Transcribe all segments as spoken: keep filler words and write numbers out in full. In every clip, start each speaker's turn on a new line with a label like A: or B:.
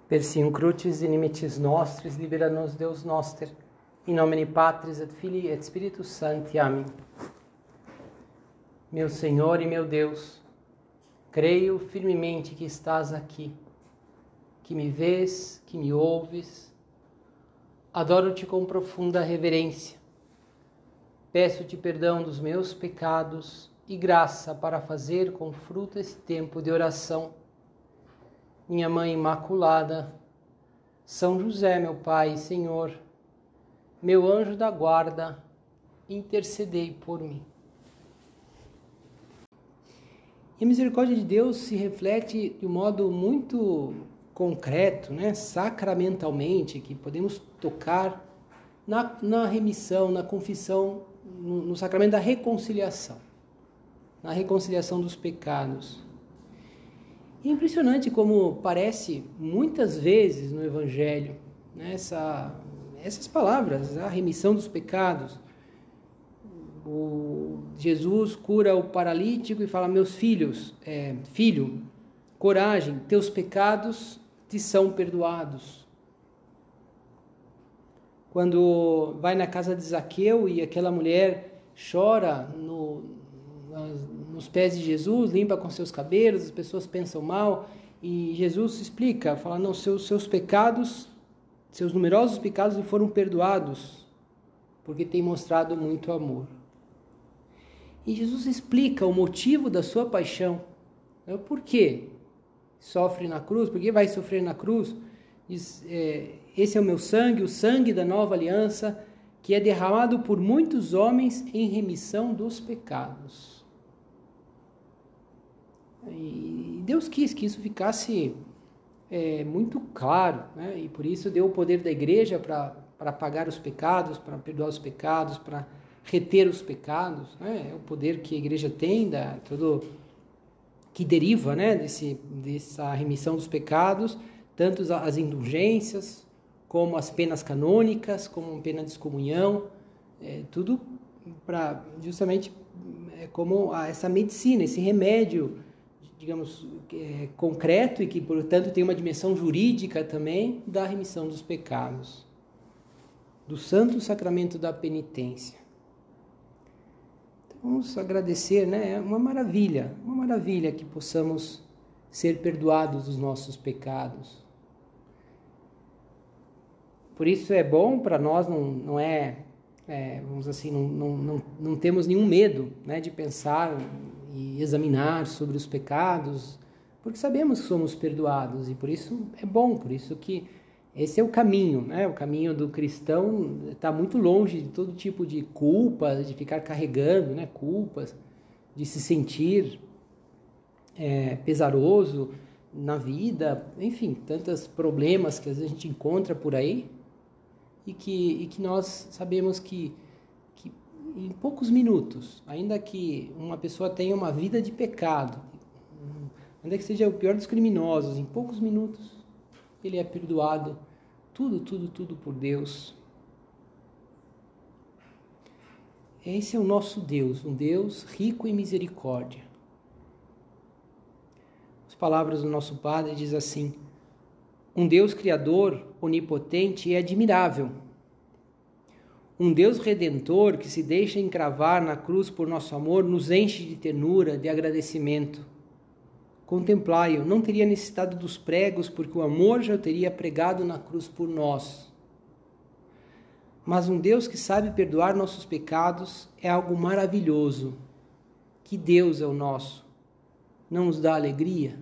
A: Persium crucis inimicis nostris, libera nos Deus noster, in nomine Patris et Filii et Spiritus Sancti. Amém. Meu Senhor e meu Deus, creio firmemente que estás aqui, que me vês, que me ouves. Adoro-te com profunda reverência. Peço-te perdão dos meus pecados e graça para fazer com fruto esse tempo de oração. Minha Mãe Imaculada, São José, meu Pai e Senhor, meu anjo da guarda, intercedei por mim. E a misericórdia de Deus se reflete de um modo muito concreto, né? Sacramentalmente, que podemos tocar na, na remissão, na confissão, no, no sacramento da reconciliação, na reconciliação dos pecados. E é impressionante como parece muitas vezes no Evangelho, né, essa, essas palavras, a remissão dos pecados. O Jesus cura o paralítico e fala: meus filhos, é, filho, coragem, teus pecados te são perdoados. Quando vai na casa de Zaqueu e aquela mulher chora no, nos pés de Jesus, limpa com seus cabelos, as pessoas pensam mal, e Jesus explica, fala: não, seus, seus pecados, seus numerosos pecados lhe foram perdoados, porque tem mostrado muito amor. E Jesus explica o motivo da sua paixão. Por que sofre na cruz? Por que vai sofrer na cruz? Diz, é, esse é o meu sangue, o sangue da nova aliança, que é derramado por muitos homens em remissão dos pecados. E Deus quis que isso ficasse é, muito claro, né? E por isso deu o poder da igreja para para apagar os pecados, para perdoar os pecados, para reter os pecados, né? É o poder que a igreja tem, da, todo, que deriva, né, desse, dessa remissão dos pecados, tanto as indulgências, como as penas canônicas, como a pena de excomunhão, é, tudo para justamente é, como a, essa medicina, esse remédio, digamos, é, concreto e que, portanto, tem uma dimensão jurídica também da remissão dos pecados, do santo sacramento da penitência. Vamos agradecer, né? É uma maravilha, uma maravilha que possamos ser perdoados dos nossos pecados. Por isso é bom para nós, não, não é, é, vamos assim, não, não, não, não temos nenhum medo, né, de pensar e examinar sobre os pecados, porque sabemos que somos perdoados e por isso é bom, por isso que esse é o caminho, né? O caminho do cristão está muito longe de todo tipo de culpa, de ficar carregando, né, culpas, de se sentir é, pesaroso na vida, enfim, tantos problemas que às vezes a gente encontra por aí e que, e que nós sabemos que, que em poucos minutos, ainda que uma pessoa tenha uma vida de pecado, ainda que seja o pior dos criminosos, em poucos minutos ele é perdoado, tudo, tudo, tudo por Deus. Esse é o nosso Deus, um Deus rico em misericórdia. As palavras do nosso Padre diz assim: um Deus criador, onipotente e admirável. Um Deus redentor que se deixa encravar na cruz por nosso amor, nos enche de ternura, de agradecimento. Contemplai-o, não teria necessitado dos pregos, porque o amor já o teria pregado na cruz por nós. Mas um Deus que sabe perdoar nossos pecados é algo maravilhoso. Que Deus é o nosso? Não nos dá alegria?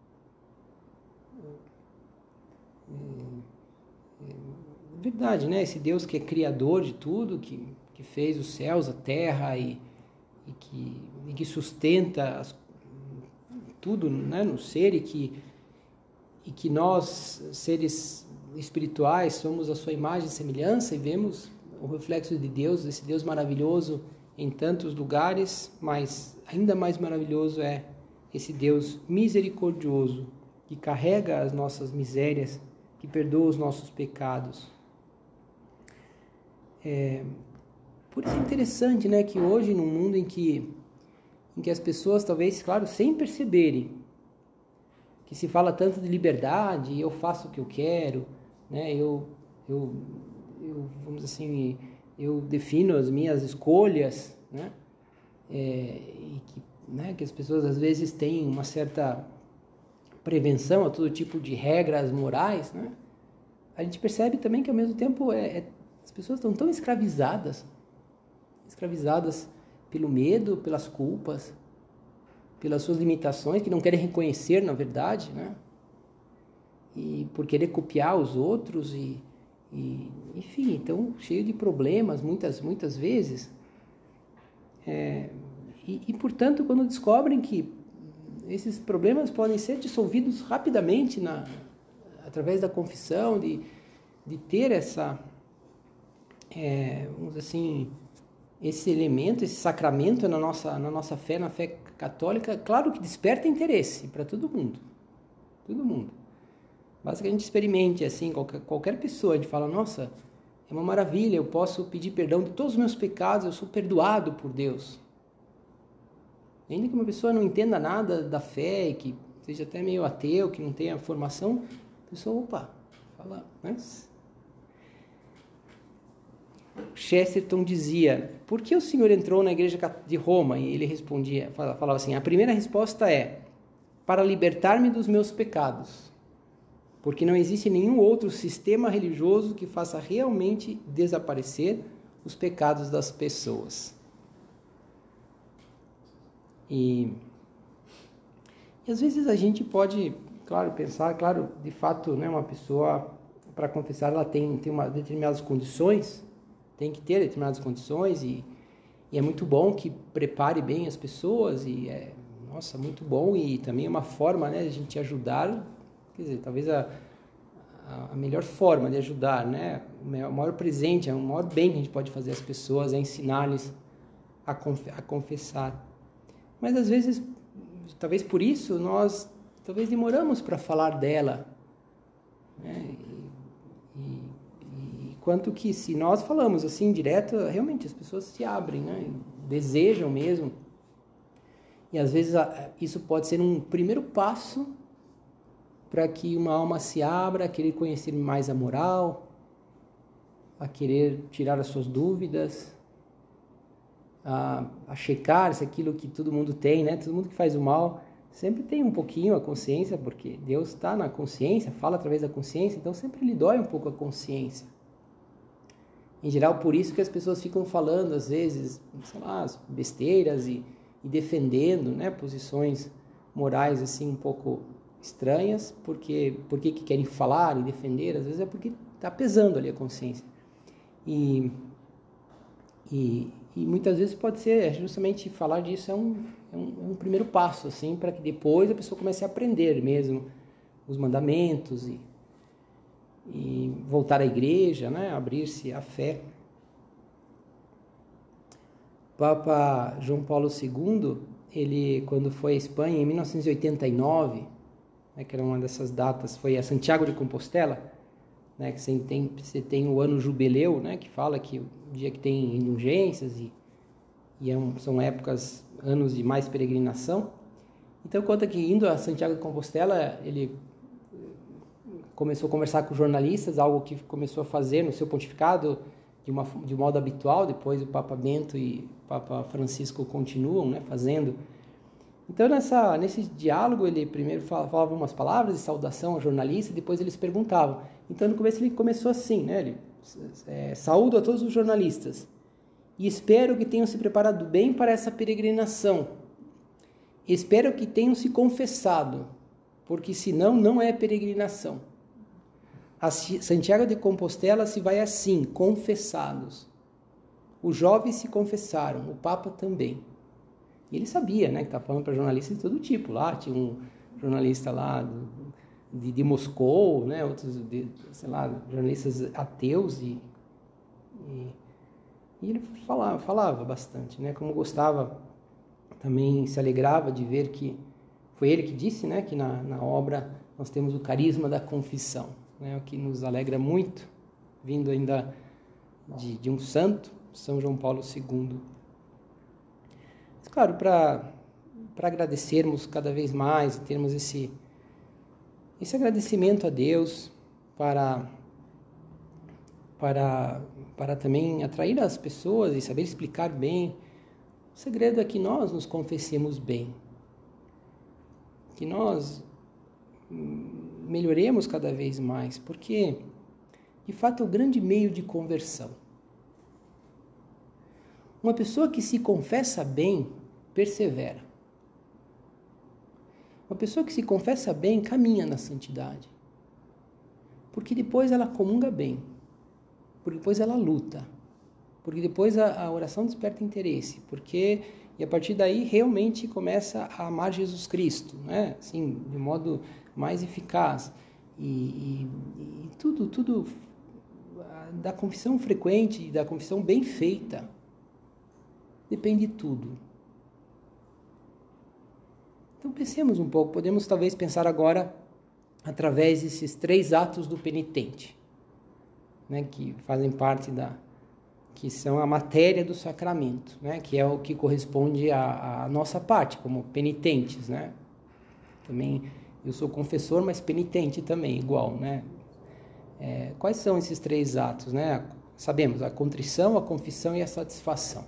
A: É verdade, né? Esse Deus que é criador de tudo, que, que fez os céus, a terra e, e, que, e que sustenta as tudo, né, no ser, e que, e que nós, seres espirituais, somos a sua imagem e semelhança e vemos o reflexo de Deus, esse Deus maravilhoso em tantos lugares, mas ainda mais maravilhoso é esse Deus misericordioso que carrega as nossas misérias, que perdoa os nossos pecados. É, por isso é interessante, né, que hoje, num mundo em que em que as pessoas, talvez, claro, sem perceberem, que se fala tanto de liberdade, eu faço o que eu quero, né? Eu, eu, eu vamos dizer assim, eu defino as minhas escolhas, né? É, e que, né, que as pessoas às vezes têm uma certa prevenção a todo tipo de regras morais, né? A gente percebe também que ao mesmo tempo é, é, as pessoas estão tão escravizadas, escravizadas pelo medo, pelas culpas, pelas suas limitações, que não querem reconhecer, na verdade, né? E por querer copiar os outros e, e enfim, então cheio de problemas muitas, muitas vezes. É, e, e, portanto, quando descobrem que esses problemas podem ser dissolvidos rapidamente na, através da confissão, de, de ter essa, é, vamos dizer assim, esse elemento, esse sacramento na nossa, na nossa fé, na fé católica, claro que desperta interesse para todo mundo, todo mundo. Basta que a gente experimente, assim, qualquer, qualquer pessoa, a gente fala, nossa, é uma maravilha, eu posso pedir perdão de todos os meus pecados, eu sou perdoado por Deus. Ainda que uma pessoa não entenda nada da fé, e que seja até meio ateu, que não tenha formação, a pessoa, opa, fala, né? Chesterton dizia, por que o senhor entrou na igreja de Roma? E ele respondia, falava assim, a primeira resposta é, para libertar-me dos meus pecados, porque não existe nenhum outro sistema religioso que faça realmente desaparecer os pecados das pessoas. E, e às vezes a gente pode, claro, pensar, claro, de fato, né, uma pessoa, para confessar, ela tem, tem uma, determinadas condições, tem que ter determinadas condições, e, e é muito bom que prepare bem as pessoas, e é, nossa, muito bom, e também é uma forma, né, de a gente ajudar, quer dizer, talvez a, a melhor forma de ajudar, né, o maior presente, o maior bem que a gente pode fazer às pessoas é ensinar-lhes a, conf, a confessar. Mas às vezes, talvez por isso, nós talvez demoramos para falar dela, né, e, e, e quanto que se nós falamos assim direto, realmente as pessoas se abrem, né, desejam mesmo, e às vezes isso pode ser um primeiro passo para que uma alma se abra a querer conhecer mais a moral, a querer tirar as suas dúvidas, a, a checar se aquilo que todo mundo tem, né? Todo mundo que faz o mal sempre tem um pouquinho a consciência, porque Deus está na consciência, fala através da consciência, então sempre lhe dói um pouco a consciência. Em geral, por isso que as pessoas ficam falando, às vezes, sei lá, besteiras e, e defendendo, né, posições morais assim um pouco estranhas, porque, porque que querem falar e defender, às vezes é porque está pesando ali a consciência. E, e, e muitas vezes pode ser, justamente falar disso é um, é um, é um primeiro passo, assim, para que depois a pessoa comece a aprender mesmo os mandamentos e, e voltar à igreja, né, abrir-se à fé. Papa João Paulo segundo, ele, quando foi à Espanha em mil novecentos e oitenta e nove, né, que era uma dessas datas, foi a Santiago de Compostela, né, que você tem, você tem o ano jubileu, né, que fala que o dia que tem indulgências e, e é um, são épocas, anos de mais peregrinação. Então conta que indo a Santiago de Compostela, ele começou a conversar com jornalistas, algo que começou a fazer no seu pontificado de, uma, de um modo habitual, depois o Papa Bento e o Papa Francisco continuam, né, fazendo. Então, nessa, nesse diálogo, ele primeiro falava umas palavras de saudação ao jornalista, depois eles perguntavam. Então, no começo ele começou assim, né? Ele, é, saúdo a todos os jornalistas e espero que tenham se preparado bem para essa peregrinação. Espero que tenham se confessado, porque senão não é peregrinação. A Santiago de Compostela se vai assim, confessados. Os jovens se confessaram, o Papa também. E ele sabia, né, que estava falando para jornalistas de todo tipo. Lá tinha um jornalista lá do, de, de Moscou, né, outros, de, sei lá, jornalistas ateus. E, e, e ele falava, falava bastante, né, como gostava, também se alegrava de ver que, foi ele que disse, né, que na, na obra nós temos o carisma da confissão, né, o que nos alegra muito, vindo ainda de, de um santo, São João Paulo segundo. Claro, para para agradecermos cada vez mais, termos esse, esse agradecimento a Deus para, para, para também atrair as pessoas e saber explicar bem. O segredo é que nós nos confessemos bem, que nós melhoremos cada vez mais, porque de fato é o grande meio de conversão. Uma pessoa que se confessa bem, persevera. Uma pessoa que se confessa bem, caminha na santidade. Porque depois ela comunga bem. Porque depois ela luta. Porque depois a, a oração desperta interesse. Porque, e a partir daí, realmente começa a amar Jesus Cristo, né? Assim, de modo mais eficaz. E, e, e tudo, tudo da confissão frequente, da confissão bem feita, depende de tudo. Então pensemos um pouco, podemos talvez pensar agora através desses três atos do penitente, né, que fazem parte da, que são a matéria do sacramento, né, que é o que corresponde à, à nossa parte, como penitentes, né. Também eu sou confessor, mas penitente também, igual, né. É, quais são esses três atos, né? Sabemos, a contrição, a confissão e a satisfação.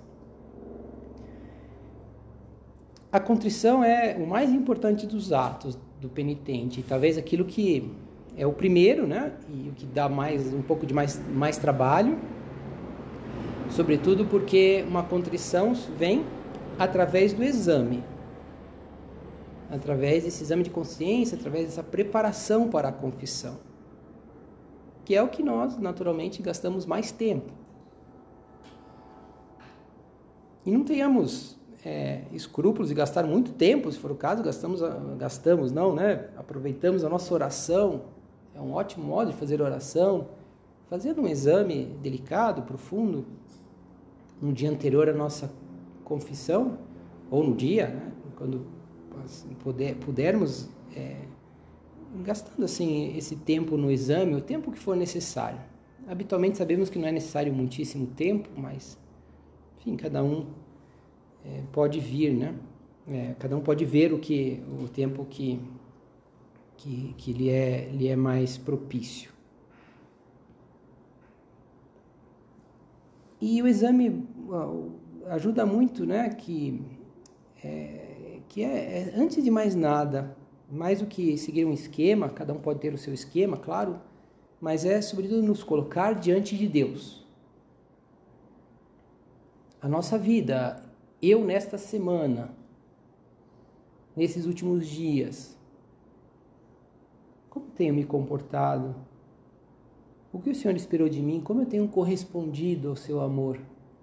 A: A contrição é o mais importante dos atos do penitente, talvez aquilo que é o primeiro, né? E o que dá mais, um pouco de mais, mais trabalho, sobretudo porque uma contrição vem através do exame, através desse exame de consciência, através dessa preparação para a confissão, que é o que nós, naturalmente, gastamos mais tempo. E não tenhamos é, escrúpulos de gastar muito tempo, se for o caso, gastamos, gastamos não, né? Aproveitamos a nossa oração, é um ótimo modo de fazer oração, fazendo um exame delicado, profundo, no dia anterior à nossa confissão, ou no dia, né? Quando puder, pudermos, é, gastando assim esse tempo no exame, o tempo que for necessário. Habitualmente sabemos que não é necessário muitíssimo tempo, mas, enfim, cada um é, pode vir, né? É, cada um pode ver o que o tempo que que, que lhe é lhe é mais propício. E o exame ajuda muito, né? Que é, que é, é antes de mais nada, mais do que seguir um esquema, cada um pode ter o seu esquema, claro, mas é sobretudo nos colocar diante de Deus. A nossa vida, eu nesta semana, nesses últimos dias, como tenho me comportado? O que o Senhor esperou de mim? Como eu tenho correspondido ao seu amor?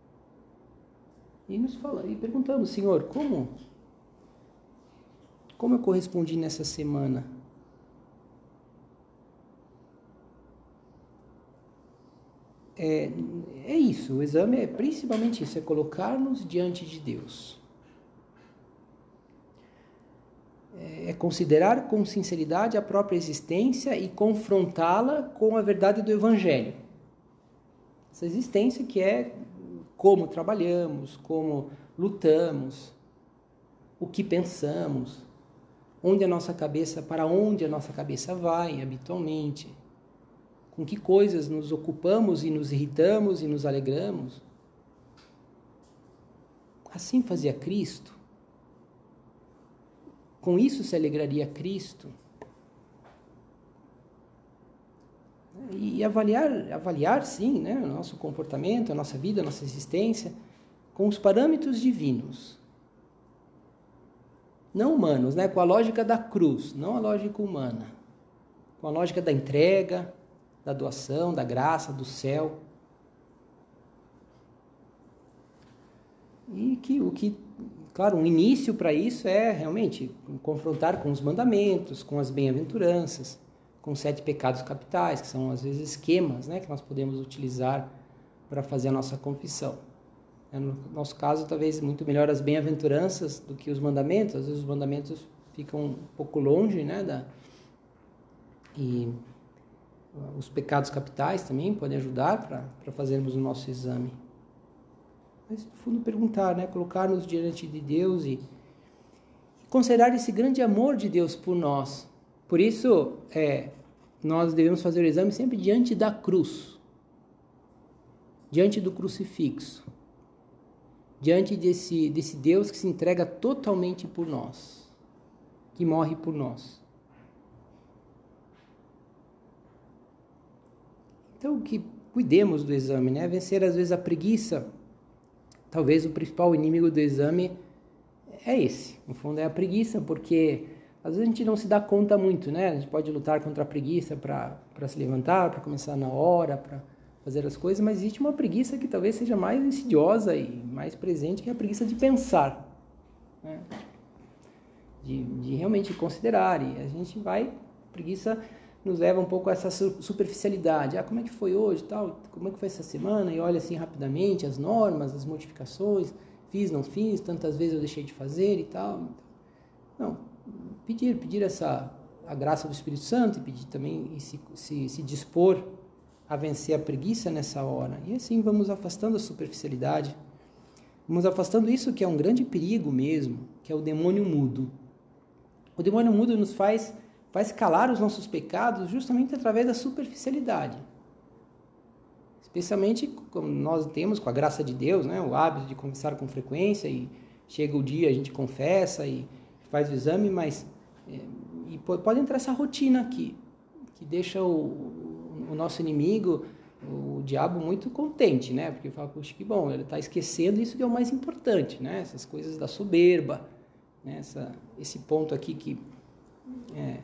A: E nos fala, e perguntamos, Senhor, como? Como eu correspondi nessa semana? É, é isso, o exame é principalmente isso, é colocar-nos diante de Deus. É considerar com sinceridade a própria existência e confrontá-la com a verdade do Evangelho. Essa existência que é como trabalhamos, como lutamos, o que pensamos, onde a nossa cabeça, para onde a nossa cabeça vai habitualmente, com que coisas nos ocupamos e nos irritamos e nos alegramos. Assim fazia Cristo. Com isso se alegraria Cristo. E avaliar, avaliar sim, né, o nosso comportamento, a nossa vida, a nossa existência, com os parâmetros divinos. Não humanos, né, com a lógica da cruz, não a lógica humana. Com a lógica da entrega, da doação, da graça, do céu. E que o que... Claro, um início para isso é realmente confrontar com os mandamentos, com as bem-aventuranças, com os sete pecados capitais, que são às vezes esquemas, né, que nós podemos utilizar para fazer a nossa confissão. No nosso caso, talvez muito melhor as bem-aventuranças do que os mandamentos. Às vezes os mandamentos ficam um pouco longe, né, da... e os pecados capitais também podem ajudar para fazermos o nosso exame. Mas, no fundo, perguntar, né? Colocar-nos diante de Deus e considerar esse grande amor de Deus por nós, Por isso, é, nós devemos fazer o exame sempre diante da cruz, diante do crucifixo, diante desse, desse Deus que se entrega totalmente por nós, que morre por nós. Então, que cuidemos do exame, né? Vencer às vezes a preguiça. Talvez o principal inimigo do exame é esse, no fundo é a preguiça, porque às vezes a gente não se dá conta muito, né? A gente pode lutar contra a preguiça para se levantar, para começar na hora, para fazer as coisas, mas existe uma preguiça que talvez seja mais insidiosa e mais presente, que é a preguiça de pensar, né? De, de realmente considerar, e a gente vai, a preguiça nos leva um pouco a essa superficialidade. Ah, como é que foi hoje, tal? Como é que foi essa semana? E olha assim rapidamente as normas, as modificações, fiz, não fiz, tantas vezes eu deixei de fazer e tal. Não, pedir, pedir essa, a graça do Espírito Santo e pedir também, e se, se, se dispor a vencer a preguiça nessa hora. E assim vamos afastando a superficialidade, vamos afastando isso que é um grande perigo mesmo, que é o demônio mudo. O demônio mudo nos faz faz calar os nossos pecados justamente através da superficialidade. Especialmente como nós temos, com a graça de Deus, né, o hábito de confessar com frequência, e chega o dia, a gente confessa e faz o exame, mas é, e pode entrar essa rotina aqui, que deixa o, o nosso inimigo, o diabo, muito contente, né? Porque fala, puxa, que bom, ele está esquecendo isso que é o mais importante, né? Essas coisas da soberba, né? Essa, esse ponto aqui que... É,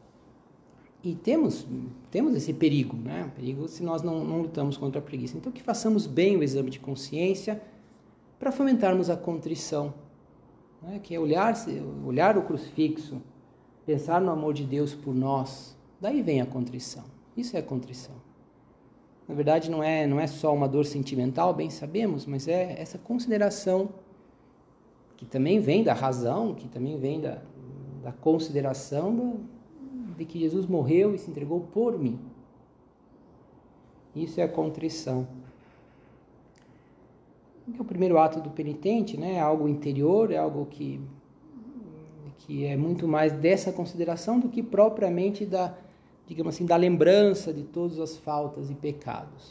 A: E temos, temos esse perigo, né? Perigo se nós não, não lutamos contra a preguiça. Então, que façamos bem o exame de consciência para fomentarmos a contrição, né? Que é olhar, olhar o crucifixo, pensar no amor de Deus por nós. Daí vem a contrição. Isso é a contrição. Na verdade, não é, não é só uma dor sentimental, bem sabemos, mas é essa consideração que também vem da razão, que também vem da, da consideração da, de que Jesus morreu e se entregou por mim. Isso é a contrição. É o primeiro ato do penitente, né? É algo interior, é algo que, que é muito mais dessa consideração do que propriamente da, digamos assim, da lembrança de todas as faltas e pecados.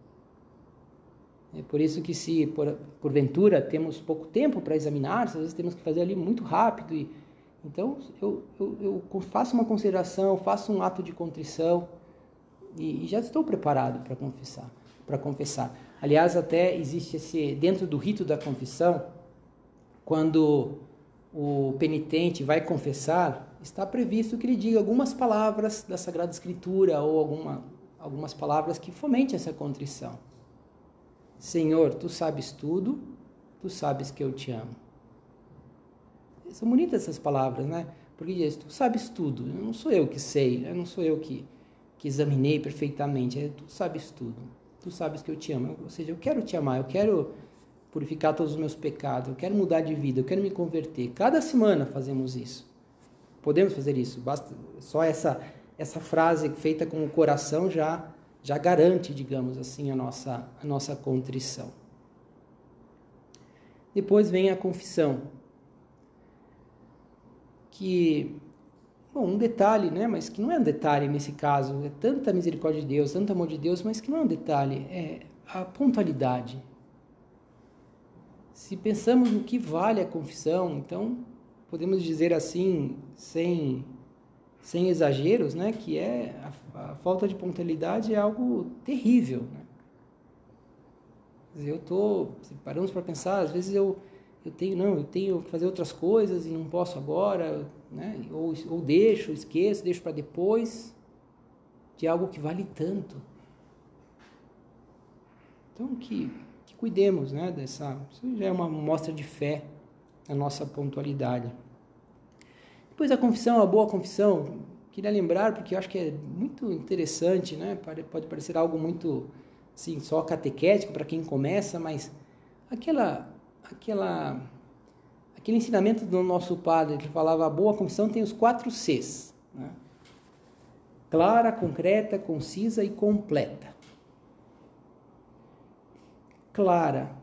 A: É por isso que se, por, porventura, temos pouco tempo para examinar, às vezes temos que fazer ali muito rápido e Então, eu, eu, eu faço uma consideração, faço um ato de contrição e, e já estou preparado para confessar, para confessar. Aliás, até existe esse, dentro do rito da confissão, quando o penitente vai confessar, está previsto que ele diga algumas palavras da Sagrada Escritura ou alguma, algumas palavras que fomentem essa contrição. Senhor, tu sabes tudo, tu sabes que eu te amo. São bonitas essas palavras, né? Porque diz, tu sabes tudo, não sou eu que sei, não sou eu que, que examinei perfeitamente, é, tu sabes tudo, tu sabes que eu te amo, ou seja, eu quero te amar, eu quero purificar todos os meus pecados, eu quero mudar de vida, eu quero me converter. Cada semana fazemos isso, podemos fazer isso, basta, só essa, essa frase feita com o coração já, já garante, digamos assim, a nossa, a nossa contrição. Depois vem a confissão. Que, bom, um detalhe, né, mas que não é um detalhe nesse caso, é tanta misericórdia de Deus, tanto amor de Deus, mas que não é um detalhe, é a pontualidade. Se pensamos no que vale a confissão, então podemos dizer assim, sem, sem exageros, né, que é a, a falta de pontualidade é algo terrível, né? Quer dizer, eu estou, se paramos para pensar, às vezes eu Eu tenho, não, eu tenho que fazer outras coisas e não posso agora, né? ou, ou deixo, esqueço, deixo para depois, de algo que vale tanto. Então, que, que cuidemos, né, dessa, isso já é uma mostra de fé, a nossa pontualidade. Depois a confissão, a boa confissão, queria lembrar, porque eu acho que é muito interessante, né? Pode parecer algo muito, assim, só catequético para quem começa, mas aquela... Aquela, aquele ensinamento do nosso padre que falava a boa confissão tem os quatro Cs, né? Clara, concreta, concisa e completa. Clara,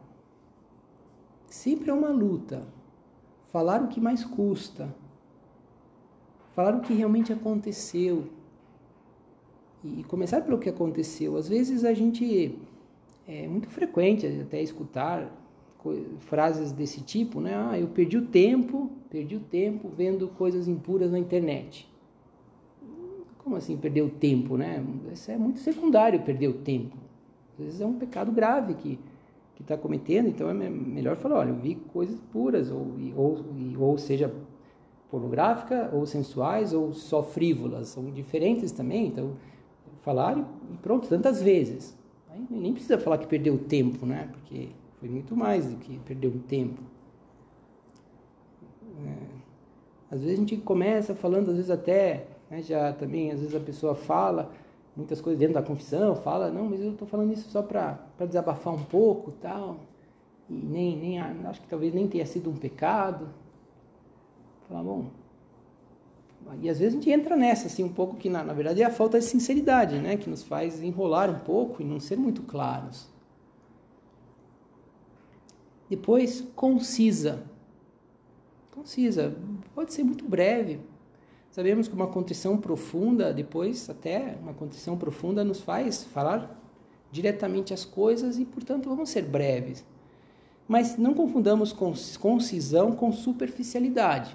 A: sempre é uma luta. Falar o que mais custa. falar o que realmente aconteceu e começar pelo que aconteceu. Às vezes a gente, é muito frequente até escutar frases desse tipo, né? Ah, eu perdi o tempo, perdi o tempo vendo coisas impuras na internet. Como assim perder o tempo, né? Isso é muito secundário, perder o tempo. Às vezes é um pecado grave que que está cometendo, então é melhor falar, olha, eu vi coisas puras, ou, ou, ou seja, pornográfica, ou sensuais, ou só frívolas, são diferentes também, então falar e pronto, tantas vezes. Aí nem precisa falar que perdeu o tempo, né? Porque foi muito mais do que perder o tempo. É, às vezes a gente começa falando, às vezes até, né, já também, às vezes a pessoa fala muitas coisas dentro da confissão, fala, não, mas eu estou falando isso só para desabafar um pouco, tal, e nem, nem, acho que talvez nem tenha sido um pecado. Falar, bom, e às vezes a gente entra nessa, assim, um pouco que, na, na verdade, é a falta de sinceridade, né, que nos faz enrolar um pouco e não ser muito claros. Depois, concisa. Concisa, pode ser muito breve. Sabemos que uma contrição profunda, depois até uma contrição profunda nos faz falar diretamente as coisas e, portanto, vamos ser breves. Mas não confundamos concisão com superficialidade.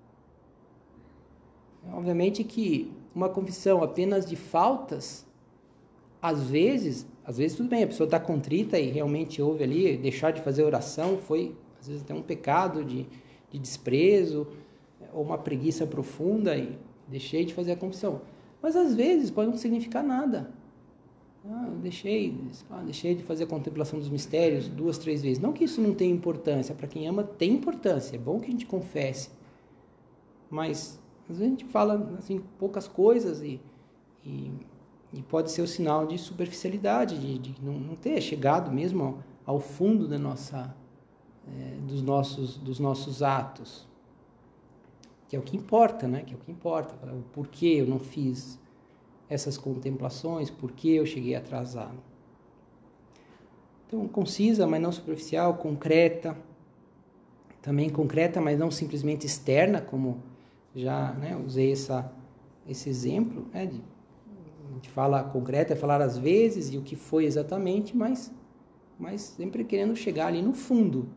A: Obviamente que uma confissão apenas de faltas, às vezes, às vezes tudo bem, a pessoa está contrita e realmente houve ali, deixar de fazer oração foi, às vezes, até um pecado de, de desprezo, ou uma preguiça profunda e deixei de fazer a confissão. Mas às vezes pode não significar nada. Ah, eu deixei, ah, deixei de fazer a contemplação dos mistérios duas, três vezes. Não que isso não tenha importância, para quem ama tem importância, é bom que a gente confesse. Mas às vezes a gente fala assim, poucas coisas e, e, e pode ser o sinal de superficialidade, de, de não, não ter chegado mesmo ao, ao fundo da nossa, é, dos, nossos, dos nossos atos. Que é o que importa, né? Que é o que importa. O porquê eu não fiz essas contemplações, porquê eu cheguei atrasado. Então, concisa, mas não superficial, concreta. Também concreta, mas não simplesmente externa, como já, né, usei essa, esse exemplo. Né, de, a gente fala concreta, é falar às vezes e o que foi exatamente, mas, mas sempre querendo chegar ali no fundo.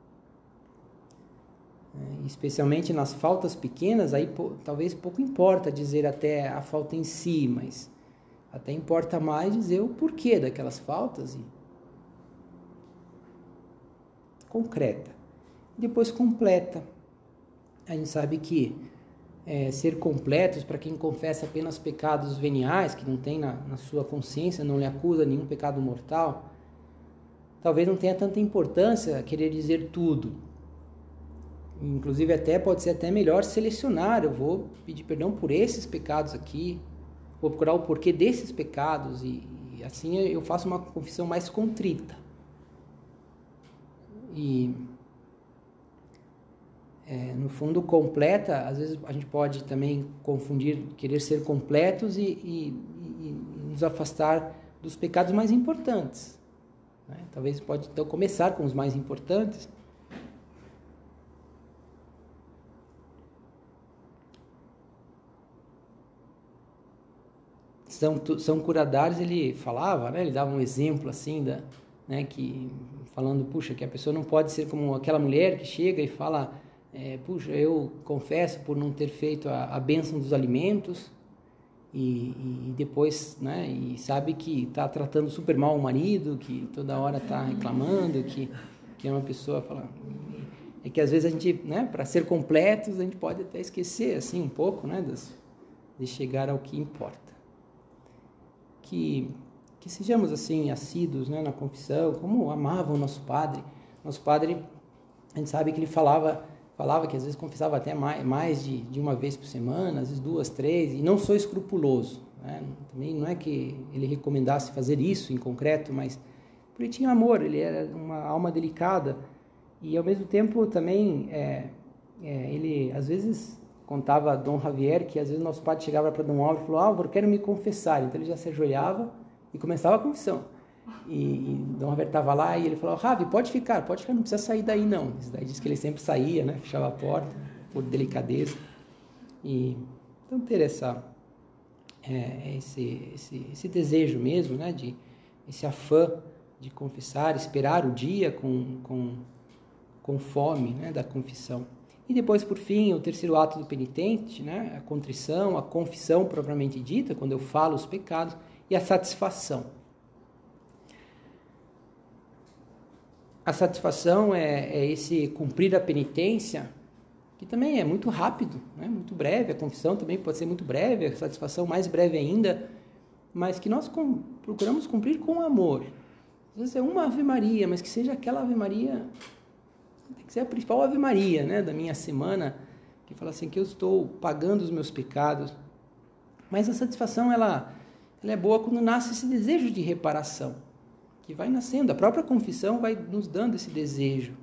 A: Especialmente nas faltas pequenas, aí pô, talvez pouco importa dizer até a falta em si, mas até importa mais dizer o porquê daquelas faltas. E concreta. Depois completa. A gente sabe que é, ser completos, para quem confessa apenas pecados veniais, que não tem na, na sua consciência, não lhe acusa nenhum pecado mortal, talvez não tenha tanta importância querer dizer tudo. Inclusive até pode ser até melhor selecionar, eu vou pedir perdão por esses pecados aqui, vou procurar o porquê desses pecados e, e assim eu faço uma confissão mais contrita. E é, no fundo completa, às vezes a gente pode também confundir, querer ser completos e, e, e nos afastar dos pecados mais importantes. Né? Talvez pode então começar com os mais importantes. São, São Curadares, ele falava, né, ele dava um exemplo assim, da, né, que, falando, puxa, que a pessoa não pode ser como aquela mulher que chega e fala, é, puxa, eu confesso por não ter feito a, a bênção dos alimentos e, e depois, né, e sabe que está tratando super mal o marido, que toda hora está reclamando, que, que é uma pessoa, fala, é que às vezes a gente, né, para ser completos, a gente pode até esquecer, assim, um pouco, né, das, de chegar ao que importa. Que, que sejamos assim assíduos, né, na confissão, como amava o nosso padre. Nosso padre, a gente sabe que ele falava, falava que às vezes confessava até mais, mais de, de uma vez por semana, às vezes duas, três, e não sou escrupuloso. Né? Também não é que ele recomendasse fazer isso em concreto, mas ele tinha amor, ele era uma alma delicada e ao mesmo tempo também é, é, ele às vezes contava a Dom Javier que às vezes nosso padre chegava para Dom Álvaro e falou, Álvaro, quero me confessar. Então ele já se ajoelhava e começava a confissão. E, e Dom Javier estava lá e ele falou, Javi, pode ficar, pode ficar, não precisa sair daí não. Isso daí diz que ele sempre saía, né, fechava a porta, por delicadeza. E, Então, ter essa, é, esse, esse, esse desejo mesmo, né, de, esse afã de confessar, esperar o dia com, com, com fome, né, da confissão. E depois, por fim, o terceiro ato do penitente, né, a contrição, a confissão propriamente dita, quando eu falo os pecados, e a satisfação. A satisfação é, é esse cumprir a penitência, que também é muito rápido, né, muito breve. A confissão também pode ser muito breve, a satisfação mais breve ainda, mas que nós com, procuramos cumprir com amor. Às vezes é uma Ave Maria, mas que seja aquela Ave Maria, tem que ser a principal Ave Maria, né, da minha semana, que fala assim, que eu estou pagando os meus pecados. Mas a satisfação, ela, ela é boa quando nasce esse desejo de reparação, que vai nascendo. A própria confissão vai nos dando esse desejo.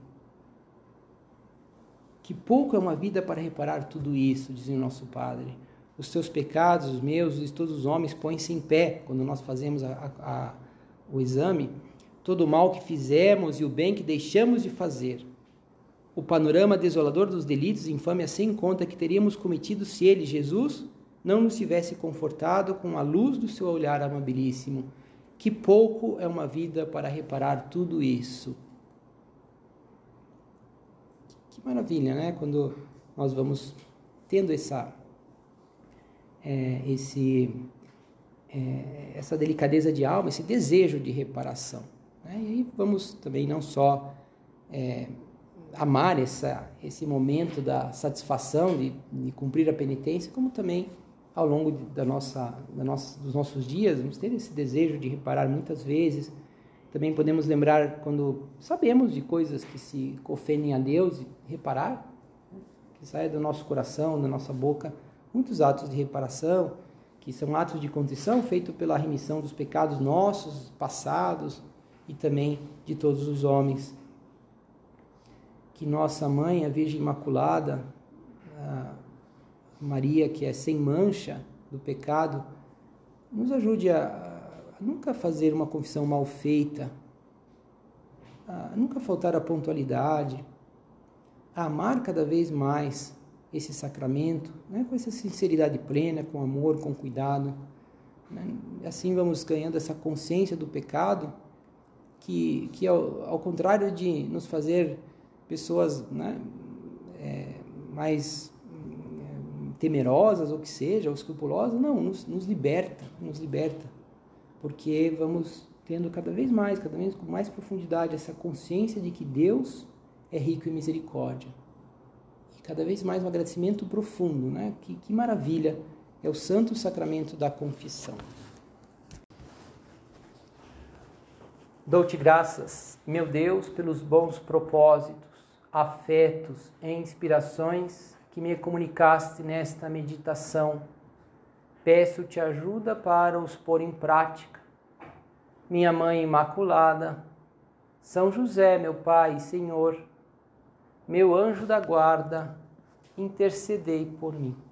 A: Que pouco é uma vida para reparar tudo isso, dizia o nosso Padre. Os teus pecados, os meus, os de todos os homens, põem-se em pé quando nós fazemos a, a, a, o exame. Todo o mal que fizemos e o bem que deixamos de fazer. O panorama desolador dos delitos e infâmias sem conta que teríamos cometido se ele, Jesus, não nos tivesse confortado com a luz do seu olhar amabilíssimo. Que pouco é uma vida para reparar tudo isso. Que maravilha, né? Quando nós vamos tendo essa, é, esse, é, essa delicadeza de alma, esse desejo de reparação. Né? E aí vamos também não só é, amar essa, esse momento da satisfação de, de cumprir a penitência, como também ao longo de, da nossa, da nossa, dos nossos dias, vamos ter esse desejo de reparar muitas vezes. Também podemos lembrar quando sabemos de coisas que se ofendem a Deus e reparar, né? Que saia do nosso coração, da nossa boca, muitos atos de reparação, que são atos de contrição feitos pela remissão dos pecados nossos, passados e também de todos os homens. Que nossa Mãe, a Virgem Imaculada, a Maria, que é sem mancha do pecado, nos ajude a nunca fazer uma confissão mal feita, a nunca faltar a pontualidade, a amar cada vez mais esse sacramento, né, com essa sinceridade plena, com amor, com cuidado. Né? Assim vamos ganhando essa consciência do pecado, que, que ao, ao contrário de nos fazer pessoas, né, é, mais é, temerosas, ou que seja, ou escrupulosas, não, nos, nos liberta, nos liberta. Porque vamos tendo cada vez mais, cada vez com mais profundidade, essa consciência de que Deus é rico em misericórdia. E cada vez mais um agradecimento profundo, né? Que, que maravilha é o santo sacramento da confissão. Dou-te graças, meu Deus, pelos bons propósitos, afetos e inspirações que me comunicaste nesta meditação. Peço-te ajuda para os pôr em prática. Minha Mãe Imaculada, São José, meu Pai e Senhor, meu anjo da guarda, intercedei por mim.